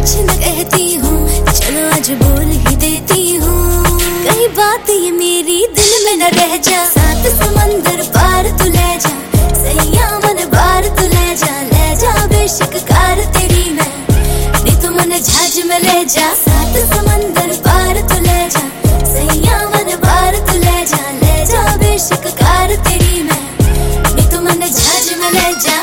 कुछ न कहती हूँ, चलो आज बोल ही देती हूँ। कई बात ये मेरी दिल में न रह जा, सात समंदर पार तू ले जा, सैया मन बार तू ले जा बेशक कार तेरी मैं, नी तू मन जहाज में ले जा। सात समंदर पार तू ले जा, सैया मन बार तू ले जा बेशक कार तेरी मैं, नी तू मन जहाज में ले जा।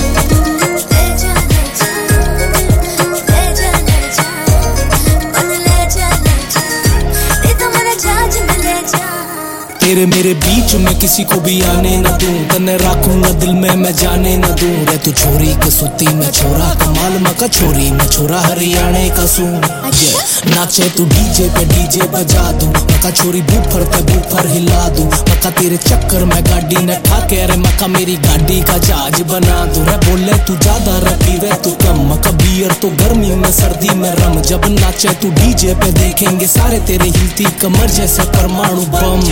तेरे मेरे बीच में किसी को भी आने न दूं, तने रखूंगा दिल में मैं जाने न दूं। रे तू छोरी के सुती मैं छोरा, कमाल मका छोरी मैं छोरा हरियाणे का सूं। नाचे तू डीजे पे डीजे बजा दूं, मका छोरी बूफर पे बूफर हिला दूं। मका तेरे चक्कर में गाड़ी न ठाके, अरे मका मेरी गाड़ी का जहाज बना दूं। रे बोले तू ज्यादा रखी वे तू कम, मका बियर तो गर्मी में सर्दी में रम। जब नाचे तू डीजे पे देखेंगे सारे तेरे हिलती कमर जैसे परमाणु बम।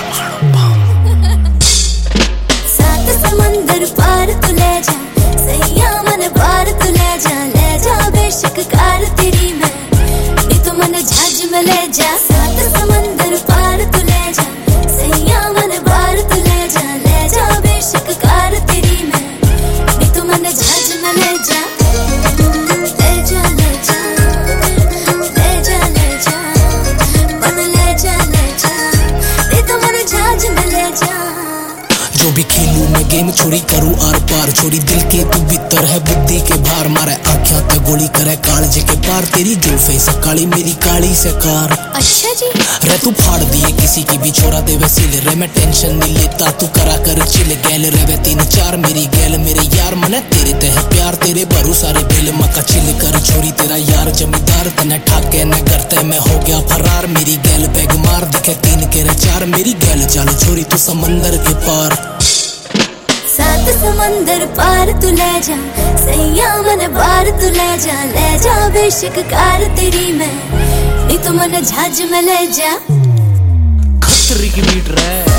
सात समंदर पार तू ले जा, सैया मन बार तू ले जा बेशक कार तेरी मैं, नी तू मन जहाज में ले जा। सात समंदर पार तू ले जा, सैया मन बार तू ले जा बेशक कार तेरी मैं, नी तू मन जहाज में ले जा। जो भी खेलूं मैं गेम छोड़ी करूं आर पार, छोड़ी दिल के तू भीतर है बुद्धि के भार। मारे आँखियां ते गोली करे कालजे के पार, तेरी जुल्फे से काली मेरी काली से कार। अच्छा जी रे तू फाड़ दिए किसी की भी छोरा दे वसीले, रे मैं टेंशन नहीं लेता तू करा कर चिल। गैल रे वे 3-4 मेरी गैल मेरे यार, मने तेरे ते है प्यार तेरे भरू सारे बिल। मका चिल कर छोरी तेरा यार जमींदार, तने ठाके न करते मैं हो गया फरार। मेरी गैल बैग मार दिखे 3 के 4, मेरी गैल चालू छोरी तू समंदर के पार। सात समंदर पार तू ले जा, सैया मन बार तू ले जा बेशक कार तेरी मैं, नी तू मन जहाज में ले जा। खतरे की बीट रहा है।